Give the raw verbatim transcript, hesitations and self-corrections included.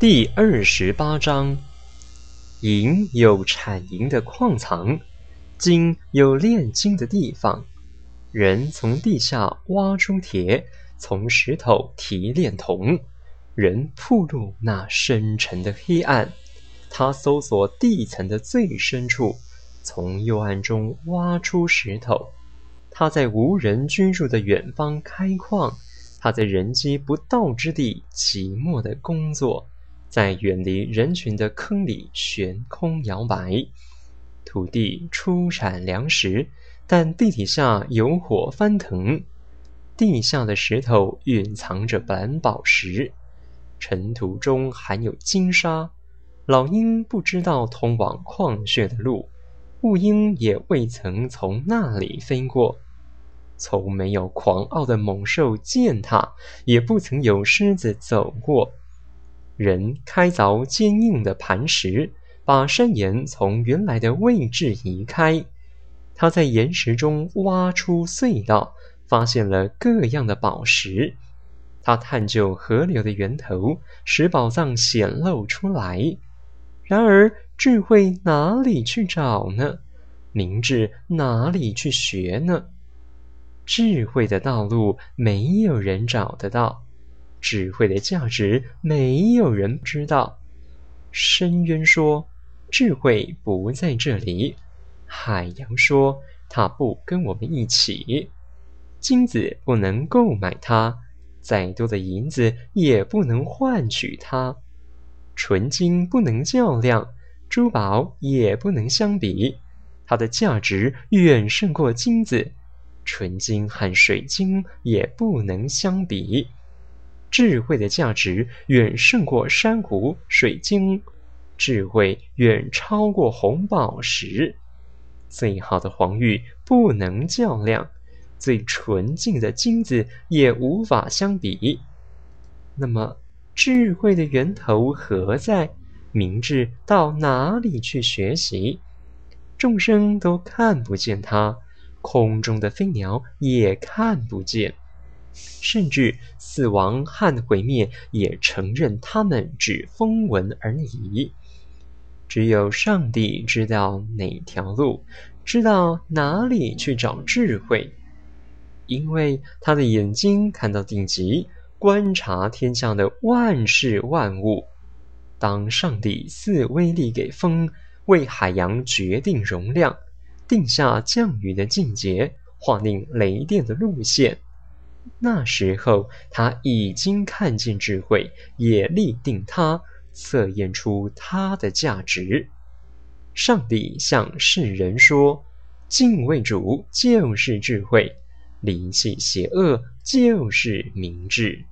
第二十八章，银有产银的矿藏，金有炼金的地方。人从地下挖出铁，从石头提炼铜。人铺入那深沉的黑暗，他搜索地层的最深处，从幽暗中挖出石头。他在无人居住的远方开矿，他在人迹不到之地寂寞的工作，在远离人群的坑里悬空摇摆。土地出产粮食，但地底下有火翻腾。地下的石头蕴藏着蓝宝石，尘土中含有金沙。老鹰不知道通往矿穴的路，雾鹰也未曾从那里飞过。从没有狂傲的猛兽践踏，也不曾有狮子走过。人开凿坚硬的磐石，把山岩从原来的位置移开。他在岩石中挖出隧道，发现了各样的宝石。他探究河流的源头，使宝藏显露出来。然而智慧哪里去找呢？明智哪里去学呢？智慧的道路没有人找得到，智慧的价值没有人知道。深渊说，智慧不在这里。海洋说，它不跟我们一起。金子不能购买它，再多的银子也不能换取它。纯金不能较量，珠宝也不能相比。它的价值远胜过金子，纯金和水晶也不能相比。智慧的价值远胜过珊瑚、水晶，智慧远超过红宝石。最好的黄玉不能较量，最纯净的金子也无法相比。那么智慧的源头何在？明智到哪里去学习？众生都看不见它，空中的飞鸟也看不见，甚至死亡和毁灭也承认他们只风闻而已。只有上帝知道哪条路，知道哪里去找智慧，因为他的眼睛看到地极，观察天下的万事万物。当上帝赐威力给风，为海洋决定容量，定下降雨的季节，划定雷电的路线，那时候他已经看见智慧，也立定它，测验出它的价值。上帝向世人说，敬畏主就是智慧，离弃邪恶就是明智。